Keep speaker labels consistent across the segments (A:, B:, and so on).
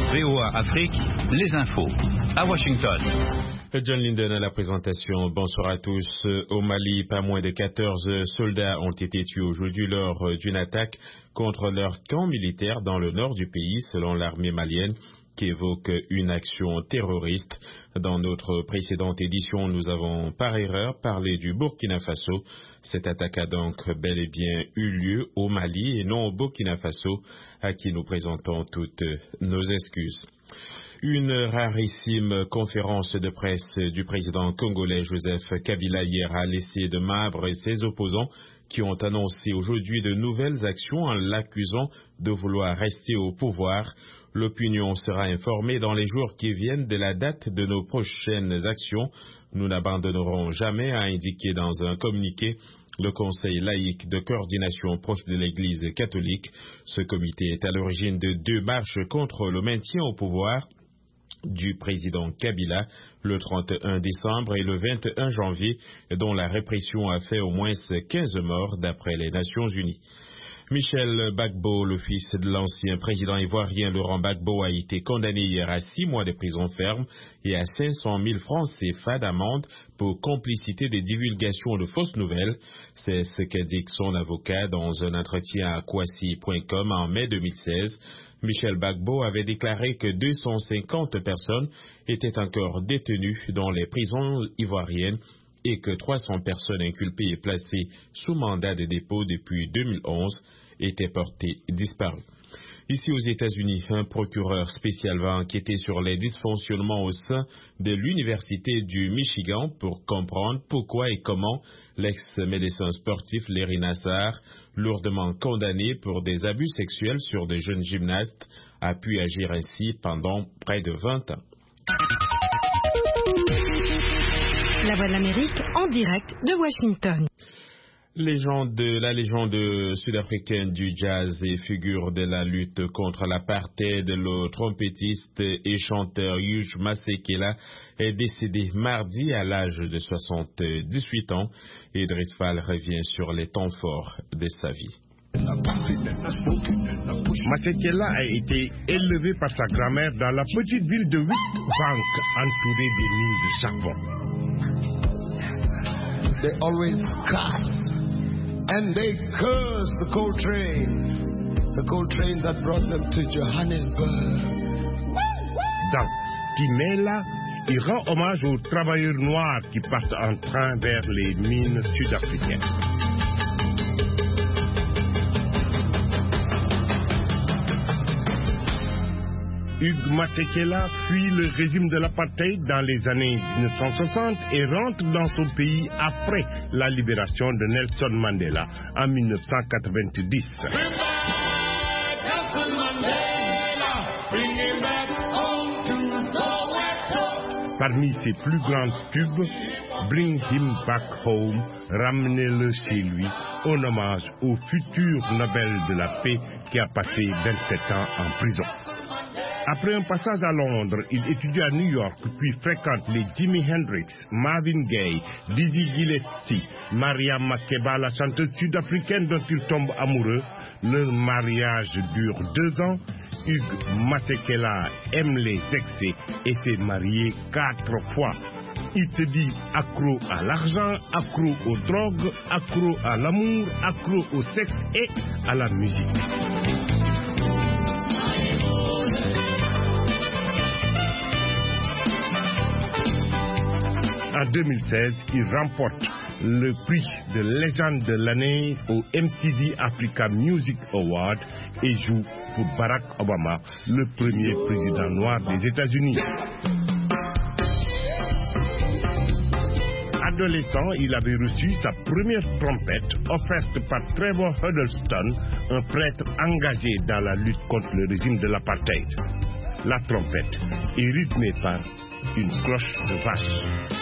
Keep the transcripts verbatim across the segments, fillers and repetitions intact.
A: V O A Afrique, les infos. À Washington.
B: John Linden à la présentation. Bonsoir à tous. Au Mali, pas moins de quatorze soldats ont été tués aujourd'hui lors d'une attaque contre leur camp militaire dans le nord du pays, selon l'armée malienne, qui évoque une action terroriste. Dans notre précédente édition, nous avons par erreur parlé du Burkina Faso. Cette attaque a donc bel et bien eu lieu au Mali et non au Burkina Faso, à qui nous présentons toutes nos excuses. Une rarissime conférence de presse du président congolais Joseph Kabila hier a laissé de marbre ses opposants qui ont annoncé aujourd'hui de nouvelles actions en l'accusant de vouloir rester au pouvoir. L'opinion sera informée dans les jours qui viennent de la date de nos prochaines actions. Nous n'abandonnerons jamais, a indiqué dans un communiqué le Conseil laïque de coordination proche de l'Église catholique. Ce comité est à l'origine de deux marches contre le maintien au pouvoir du président Kabila le trente et un décembre et le vingt et un janvier, dont la répression a fait au moins quinze morts d'après les Nations Unies. Michel Gbagbo, le fils de l'ancien président ivoirien Laurent Gbagbo, a été condamné hier à six mois de prison ferme et à cinq cent mille francs C F A d'amende pour complicité de divulgation de fausses nouvelles. C'est ce qu'indique son avocat dans un entretien à Kwasi point com en mai deux mille seize. Michel Gbagbo avait déclaré que deux cent cinquante personnes étaient encore détenues dans les prisons ivoiriennes et que trois cents personnes inculpées et placées sous mandat de dépôt depuis deux mille onze étaient portées disparues. Ici aux États-Unis, un procureur spécial va enquêter sur les dysfonctionnements au sein de l'Université du Michigan pour comprendre pourquoi et comment l'ex-médecin sportif Larry Nassar, lourdement condamné pour des abus sexuels sur de jeunes gymnastes, a pu agir ainsi pendant près de vingt ans.
C: La Voix de l'Amérique en direct de Washington.
B: Légende de, la légende sud-africaine du jazz et figure de la lutte contre l'apartheid, le trompettiste et chanteur Hugh Masekela est décédé mardi à l'âge de soixante-dix-huit ans. Idriss Fall revient sur les temps forts de sa vie.
D: Masekela a été élevé par sa grand-mère dans la petite ville de Witbank, entourée des mines de charbon.
E: They always cuss and they curse the coal train, the coal train that brought them to Johannesburg.
D: Dans Timela, il rend hommage aux travailleurs noirs qui partent en train vers les mines sud-africaines. Hugh Masekela fuit le régime de l'apartheid dans les années dix-neuf cent soixante et rentre dans son pays après la libération de Nelson Mandela en mille neuf cent quatre-vingt-dix. Parmi ses plus grands tubes, Bring Him Back Home, Ramenez-le chez lui, en hommage au futur Nobel de la paix qui a passé vingt-sept ans en prison. Après un passage à Londres, il étudie à New York, puis fréquente les Jimi Hendrix, Marvin Gaye, Dizzy Gillespie, Maria Makeba, la chanteuse sud-africaine dont il tombe amoureux. Leur mariage dure deux ans. Hugh Masekela aime les excès et s'est marié quatre fois. Il se dit accro à l'argent, accro aux drogues, accro à l'amour, accro au sexe et à la musique. En deux mille seize, il remporte le prix de légende de l'année au M T V Africa Music Award et joue pour Barack Obama, le premier président noir des États-Unis. Adolescent, il avait reçu sa première trompette offerte par Trevor Huddleston, un prêtre engagé dans la lutte contre le régime de l'apartheid. La trompette est rythmée par une cloche de vache.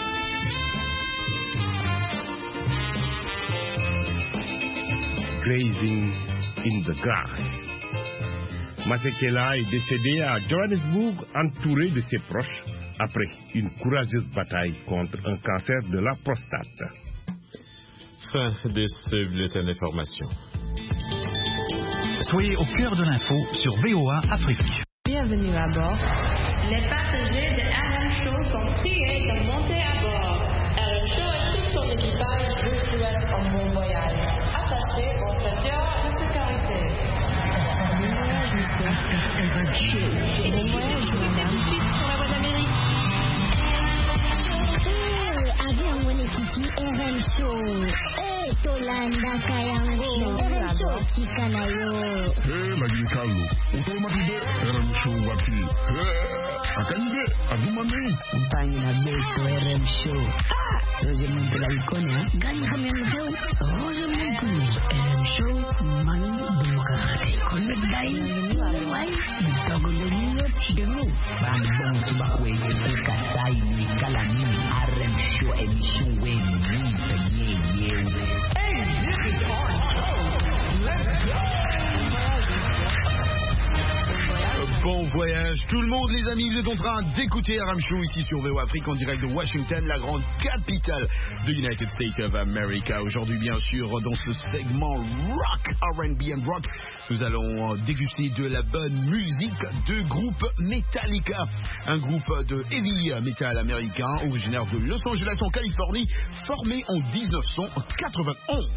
D: Grazing in the grass. Masekela est décédé à Johannesburg entouré de ses proches après une courageuse bataille contre un cancer de la prostate.
B: Fin de ce bulletin d'information.
A: Soyez au cœur de l'info sur V O A Afrique.
C: bienvenue à bord.
F: Les passagers de R M Show sont priés de monter à bord. R M Show et tout son équipage vous souhaitent un bon voyage. Attachez vos ceintures de sécurité.
C: Bon voyage, madame. Sur la voie d'Amérique.
G: Avion mon équipe R M Show. Eh, Tolanda Kayango. R M Show Kikanayo.
H: Eh, Maggie Carlo. Automatique R M Show Wati. Eh, Akande, Adumani.
I: Compagnie na Beto R M Show. Ah, Roger Montela Icona. Gani kami ang show. Roger Montela. R M Show, Mani Bumukakate. Connect Dai. Why? Itago de New Chidemu. Bambong Subakwe. Kasai ni Kalani. R M Show émission Wayne. Yeah, yeah.
E: Hey, this is our show. Let's go.
J: Bon voyage tout le monde les amis, vous êtes en train d'écouter R M Show ici sur V O Afrique en direct de Washington, la grande capitale de United States of America. Aujourd'hui bien sûr dans ce segment rock, R and B and rock, nous allons déguster de la bonne musique de groupe Metallica, un groupe de heavy metal américain originaire de Los Angeles en Californie, formé en dix-neuf cent quatre-vingt-onze.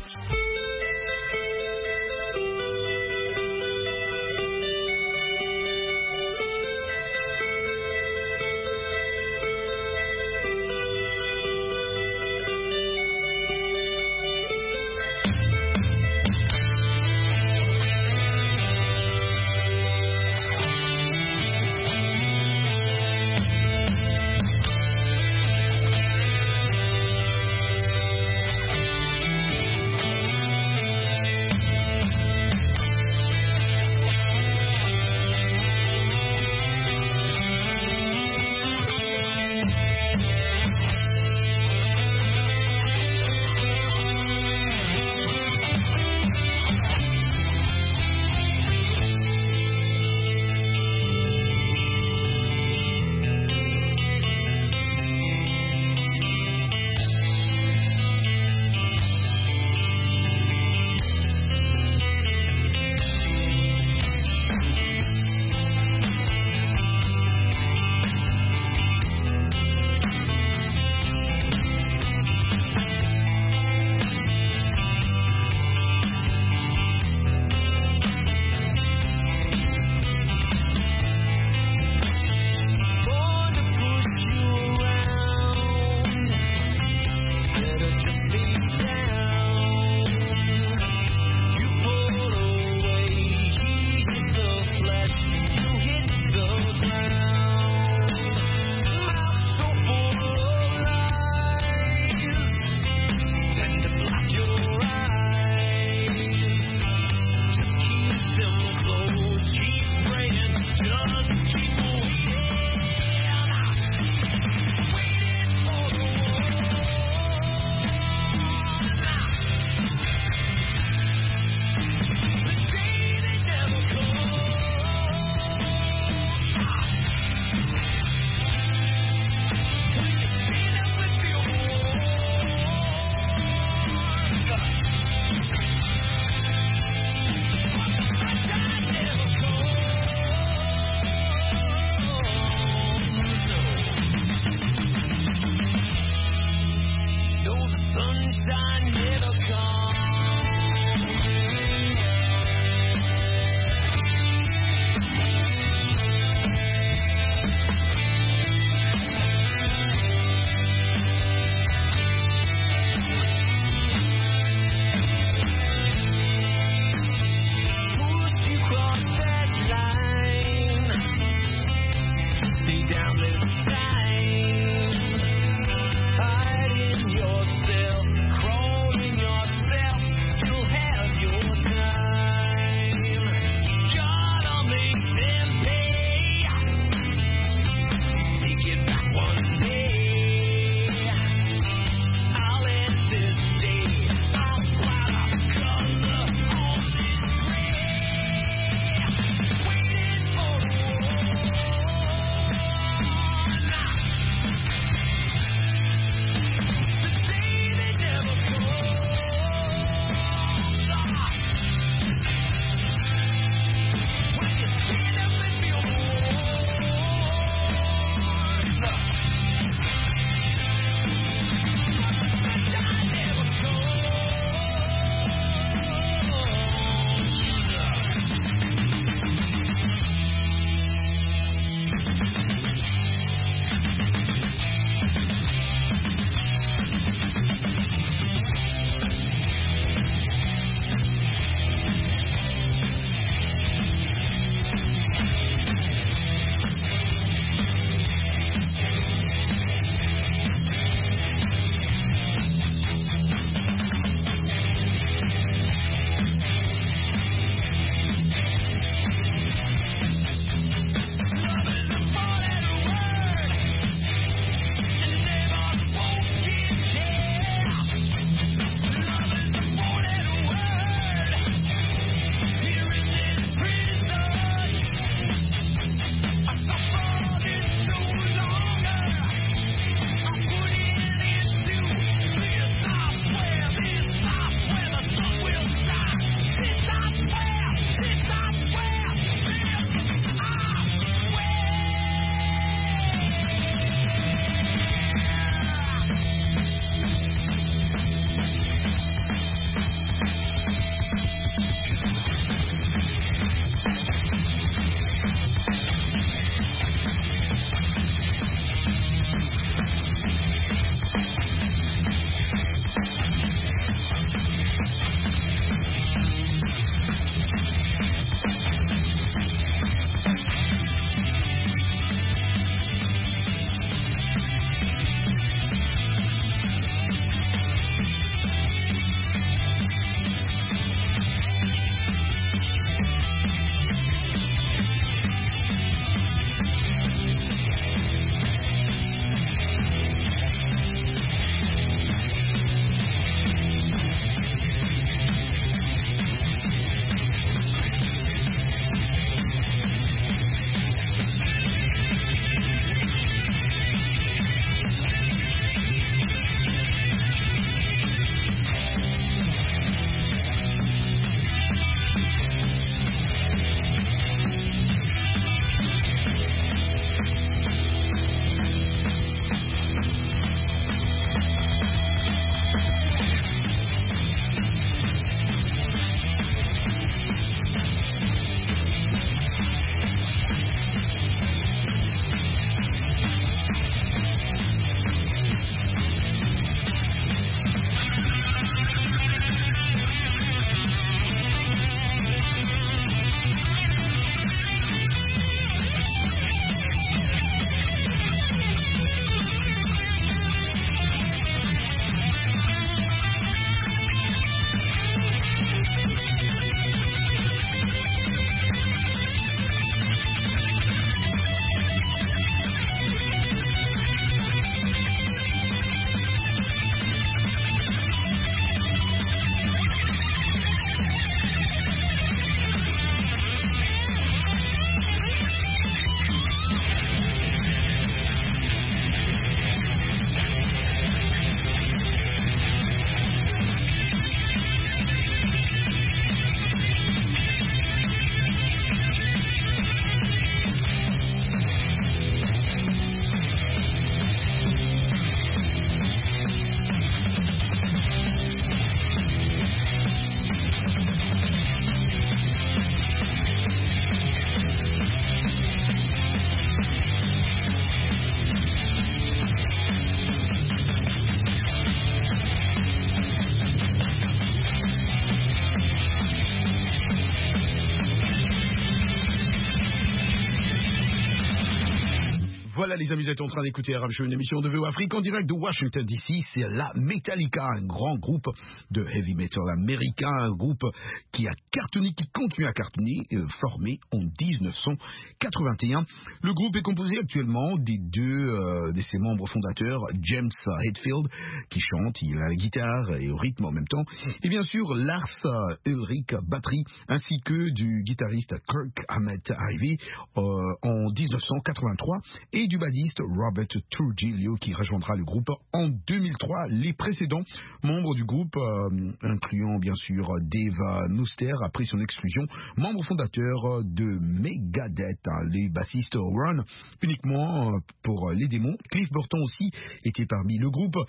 J: Voilà les amis, vous êtes en train d'écouter R M Show, une émission de V O Afrique en direct de Washington D C. C'est la Metallica, un grand groupe de heavy metal américain, un groupe qui a cartonné, qui continue à cartonner, euh, formé en dix-neuf cent quatre-vingt-un. Le groupe est composé actuellement des deux euh, de ses membres fondateurs, James Hetfield, qui chante, il a la guitare et au rythme en même temps, et bien sûr Lars Ulrich, batterie, ainsi que du guitariste Kirk Hammett, arrivé euh, en dix-neuf cent quatre-vingt-trois, et du bassiste Robert Trujillo qui rejoindra le groupe en deux mille trois. Les précédents membres du groupe, euh, incluant bien sûr Dave Mustaine après son exclusion, membre fondateur de Megadeth, hein, les bassistes Ron uniquement pour les démons. Cliff Burton aussi était parmi le groupe.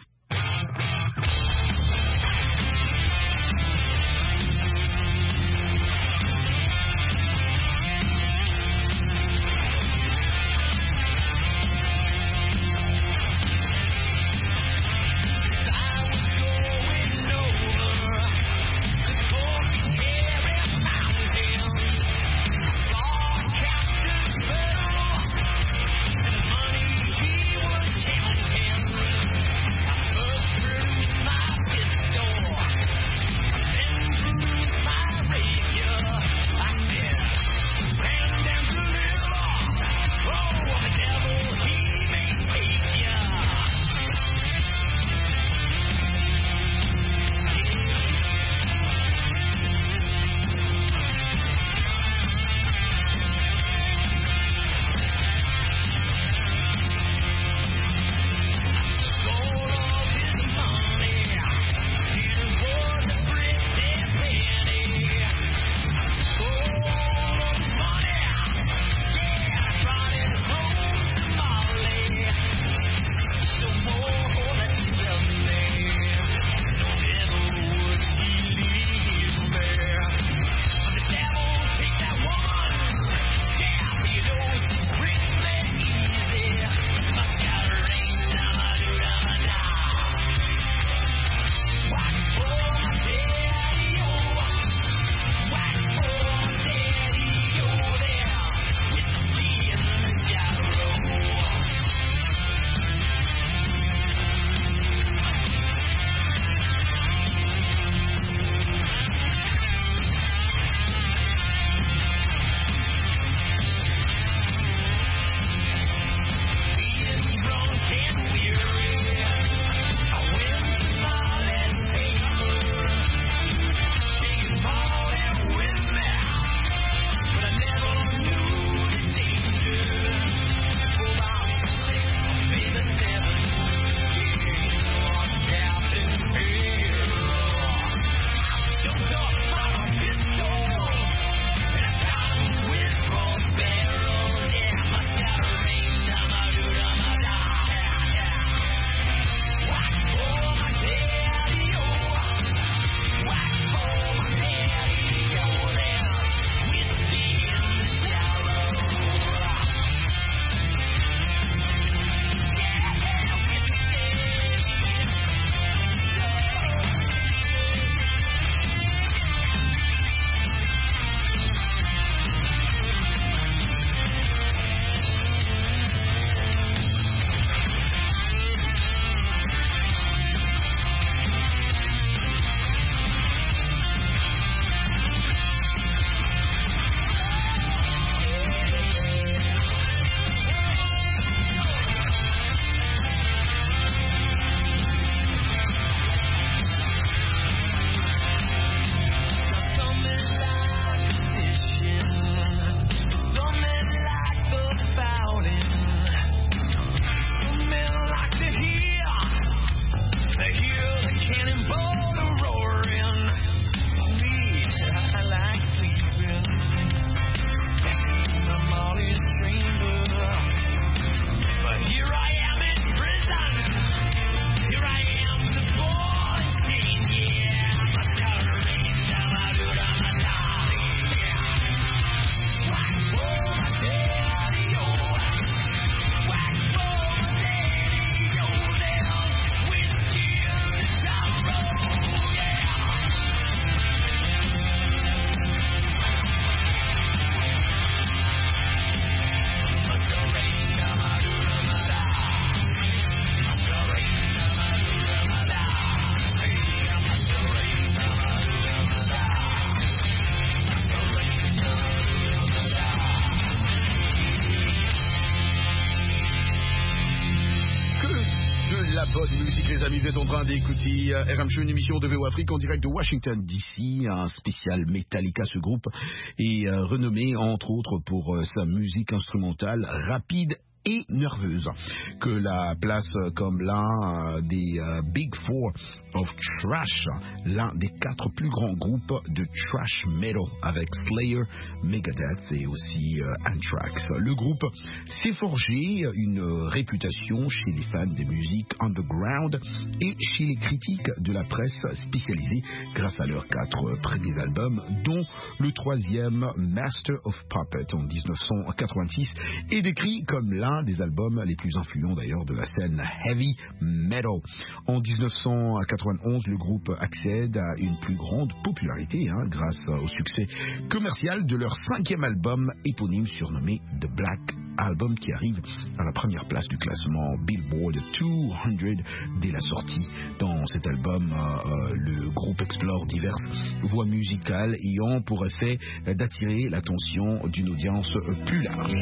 J: la bonne musique, les amis. Vous êtes en train d'écouter R M Show, une émission de V O Afrique en direct de Washington D C. Un spécial Metallica. Ce groupe est euh, renommé entre autres pour euh, sa musique instrumentale rapide et nerveuse, que la place comme l'un euh, des euh, Big Four of Trash, l'un des quatre plus grands groupes de trash metal avec Slayer, Megadeth et aussi euh, Anthrax. Le groupe s'est forgé une réputation chez les fans des musiques underground et chez les critiques de la presse spécialisée grâce à leurs quatre premiers albums, dont le troisième Master of Puppets en dix-neuf cent quatre-vingt-six est décrit comme l'un des albums les plus influents d'ailleurs de la scène heavy metal. En dix-neuf cent quatre-vingt-onze, le groupe accède à une plus grande popularité hein, grâce au succès commercial de leur cinquième album éponyme surnommé The Black Album, qui arrive à la première place du classement Billboard deux cents dès la sortie. Dans cet album, euh, le groupe explore diverses voies musicales ayant pour effet d'attirer l'attention d'une audience plus large.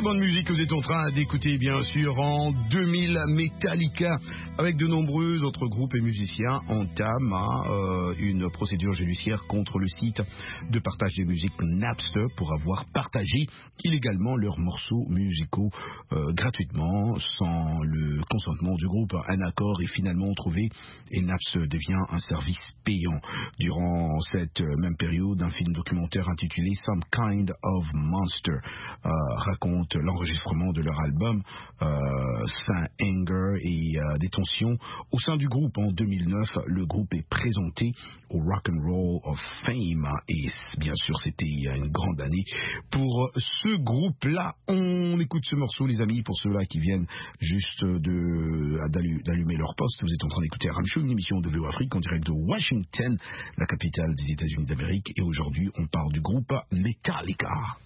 J: bonne musique que vous êtes en train d'écouter, bien sûr, en deux mille. Metallica, avec de nombreux autres groupes et musiciens, entament euh, une procédure judiciaire contre le site de partage des musiques Napster pour avoir partagé illégalement leurs morceaux musicaux euh, gratuitement, sans le consentement du groupe. Un accord est finalement trouvé et Napster devient un service payant. Durant cette même période, un film documentaire intitulé Some Kind of Monster euh, raconte l'enregistrement de leur album euh, Saint Anger et euh, des tensions au sein du groupe. En deux mille neuf, le groupe est présenté au Rock and Roll of Fame et bien sûr c'était une grande année pour ce groupe-là. On écoute ce morceau, les amis, pour ceux-là qui viennent juste de d'allumer leur poste. Vous êtes en train d'écouter Ram Show, une émission de V O Afrique en direct de Washington, la capitale des États-Unis d'Amérique, et aujourd'hui on parle du groupe Metallica.